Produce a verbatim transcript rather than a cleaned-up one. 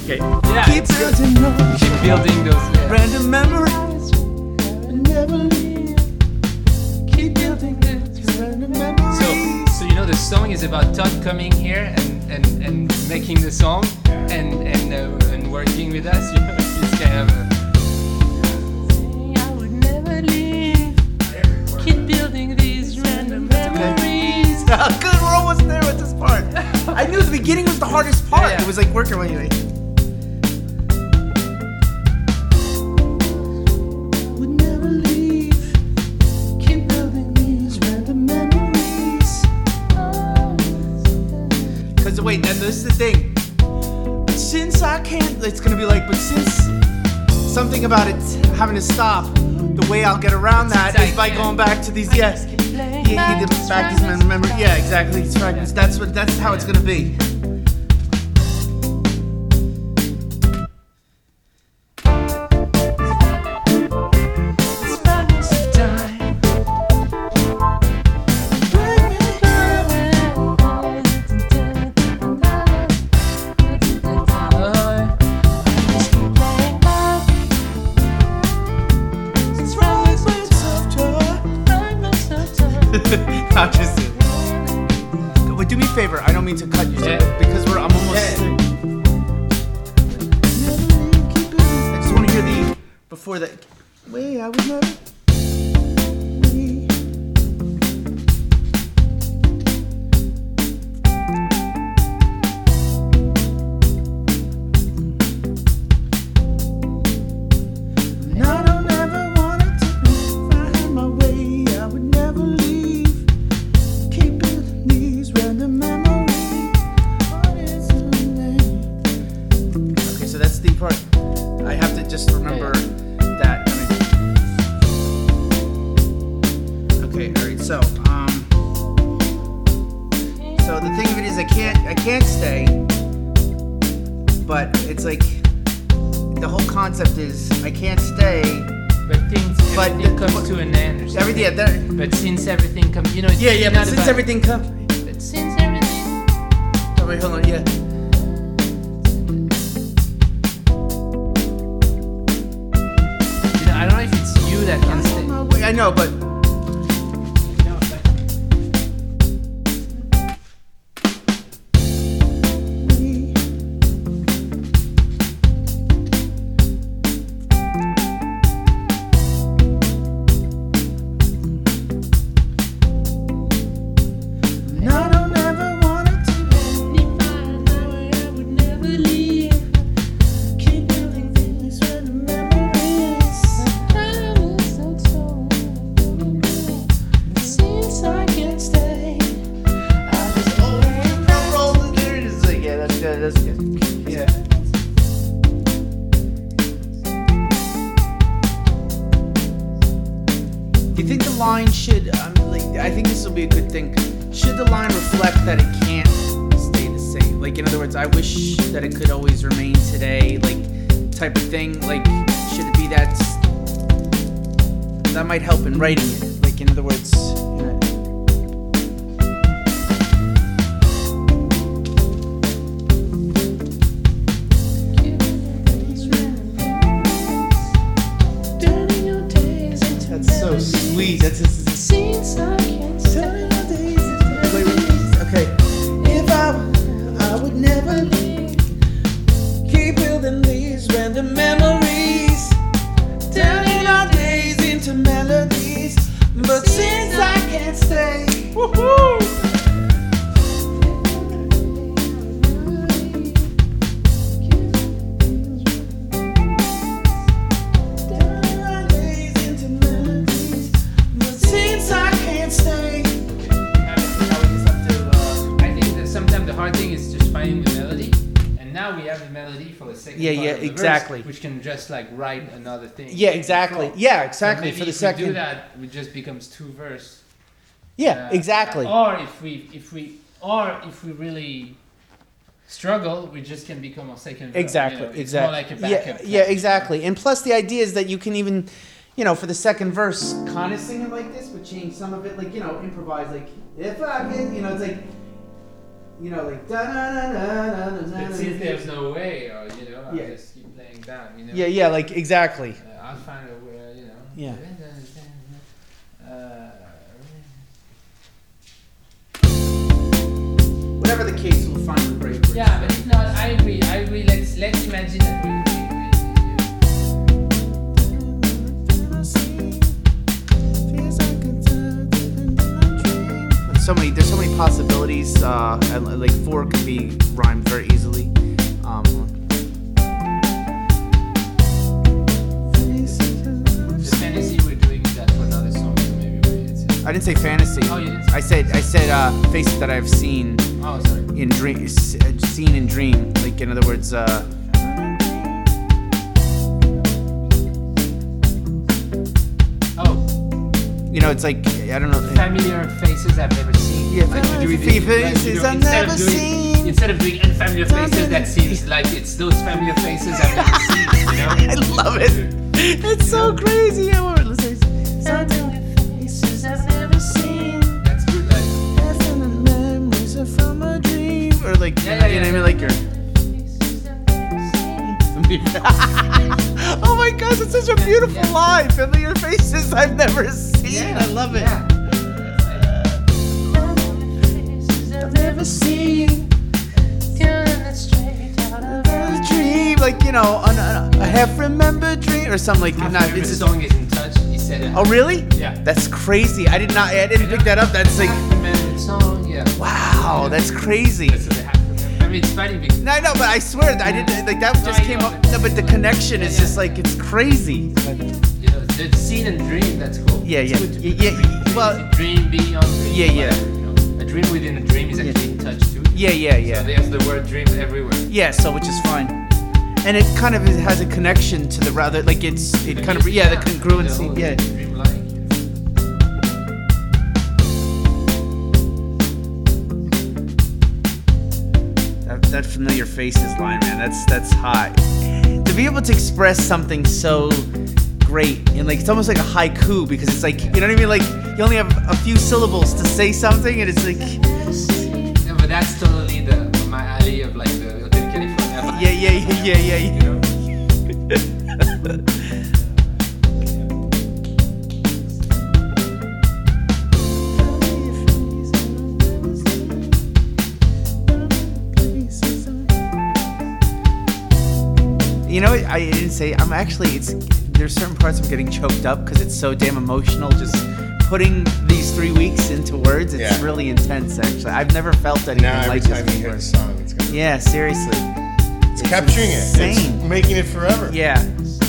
Okay. Yeah, Keep it's good. building those Keep building those. Yeah. random memories. Never leave. Keep building those random memories. So, so you know the song is about Todd coming here and, and, and making the song and and uh, and working with us. You know, it's kind of. A, I would never leave. Keep building these random memories. Good, we're almost there with this part. I knew the beginning was the hardest part. Yeah, yeah. It was like working my way. Would never leave. Keep building these random memories. Cause wait, and this is the thing. But since I can't, it's gonna be like, but since something about it having to stop, the way I'll get around that Since I is by can't. going back to these yes. Yeah, the back these remember. Yeah, exactly. These fragments. That's what. That's how it's gonna be. Not just it. Wait, do me a favor. I don't mean to cut you Yeah. because we're. I'm almost. Yeah. I just want to hear the before that. Wait, I would never. And I don't ever want it to find my way. I would never leave. Keep building these random memories. Okay, so that's the part. I have to just remember that. I mean, okay, all right. So, um, so the thing of it is, I can't, I can't stay. But it's like the whole concept is I can't stay. But things, But everything the- comes to an end. Or something. Everything, yeah, that, But since everything comes, you know, it's yeah, yeah. not But since about- everything comes. But since everything. Oh wait, hold on. Yeah. You know, I don't know if it's you that can stay. Wait, I know, but. No, like, And I don't ever want it to end. I would never leave. Keep building these random memories. Since I can't stay, I just always roll the lyrics. Like, yeah, that's good. That's good. Yeah. Do you think the line should? Um, like, I think this will be a good thing. Should the line reflect that it can't stay the same? Like, in other words, I wish that it could always remain today. Like, type of thing. Like, should it be that? That might help in writing it. Like, in other words. You know, that's so sweet. That's just. Wait, wait, okay. If I, I would never leave. Keep building these random memories, turning our days into melodies. But since I can't stay, woohoo! Turning our days into melodies. But since I can't stay. I think that sometimes the hard thing is just finding the melody, and now we have the melody for the second Yeah, part yeah, of the exactly. verse, which can just like write another thing. Yeah, exactly. Yeah, exactly. So For maybe the if we do second. that, it just becomes two verse. Yeah, Uh, exactly. Or if we, if we, or if we really struggle, we just can become a second verse. Exactly, You know, it's exactly. more like a yeah, backup. yeah, track. exactly. And plus, the idea is that you can even, you know, for the second verse, kind of sing it like this, but change some of it, like, you know, improvise, like, if I can, you know, it's like, You know, like da da da da da da. But since there's no way, or you know, I'll Yeah. just keep playing that. You know. Yeah, yeah, like exactly. Uh, I'll find a way. You know. Yeah. Uh, Whatever the case, we'll find a break. yeah, but if not, I agree. I agree. Let's let's imagine that we. we, So many, there's so many possibilities. Uh, and, like four could be rhymed very easily. Um, The fantasy we're doing that for another song, so maybe we- it's. I didn't say fantasy. Oh, you didn't say I said I said uh, faces that I've seen Oh, sorry. in dream, s- uh, seen in dream. Like in other words, uh, Oh, you know, it's like I don't know. familiar faces I've never seen. Yeah, Like you do it- familiar like, you faces know, I've instead never of doing, seen. Instead of doing unfamiliar faces, that seems like it's those familiar faces I've never seen. You know. I love it. It's so crazy. I want to listen. Faces I've never seen. That's good. Like, Memories are from a dream, or like Yeah, you yeah, know, yeah, you know what I mean, yeah. like your. Oh my gosh, it's such a beautiful Yeah. line. Familiar faces I've never seen. I love it. Yeah. Faces I've never seen. Coming straight out of A dream, like you know, an, an, a half remembered dream, or something like. Half Not, of the it's song is in touch. He said it. oh really? Yeah. That's crazy. I did not. I didn't pick that up. That's like Half remembered song. Yeah. wow. That's crazy. That's what they have to remember. I mean, it's funny because. No, I know, but I swear that I didn't like that. Just I came know, up. but- No, but the connection is Yeah, just yeah. like it's crazy. But, You know, the scene and dream, that's cool. Yeah, It's yeah. good to Yeah, put yeah, dream, well- dream, dream beyond dream. Yeah, yeah. whatever, you know. A dream within a dream is actually in touch too. yeah, yeah, yeah. So there's the word dream everywhere. Yeah, so which is fine. And it kind of has a connection to the rather like it's it kind of yeah the congruency whole yeah. Dreamlike. That, that familiar faces line, man. That's that's hot. To be able to express something so great and like it's almost like a haiku because it's like you know what I mean. Like you only have a few syllables to say something, and it's like Yeah, but that's totally the my alley of like the Hotel California. vibe. yeah, yeah, yeah, yeah, yeah. You know. You know, I didn't say. I'm actually. It's there's certain parts I'm getting choked up because it's so damn emotional. Just putting these three weeks into words, it's Yeah. really intense. Actually, I've never felt anything Now every like time this you hear before. the song, it's gonna Yeah, seriously. it's capturing it. insane. It's making it forever. Yeah,